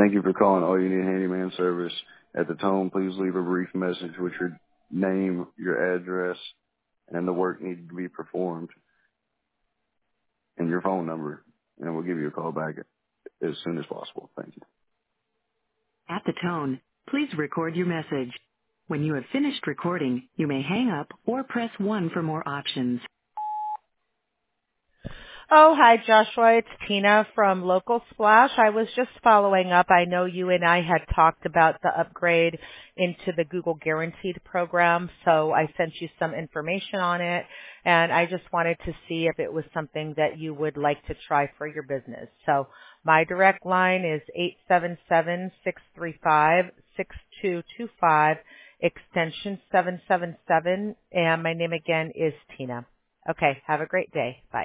Thank you for calling All You Need Handyman Service. At the tone, please leave a brief message with your name, your address, and the work needed to be performed, and your phone number, and we'll give you a call back as soon as possible. Thank you. At the tone, please record your message. When you have finished recording, you may hang up or press 1 for more options. Oh, hi, Joshua. It's Tina from Local Splash. I was just following up. I know you and I had talked about the upgrade into the Google Guaranteed program, so I sent you some information on it, and I just wanted to see if it was something that you would like to try for your business. So my direct line is 877-635-6225, extension 777, and my name again is Tina. Okay, have a great day. Bye.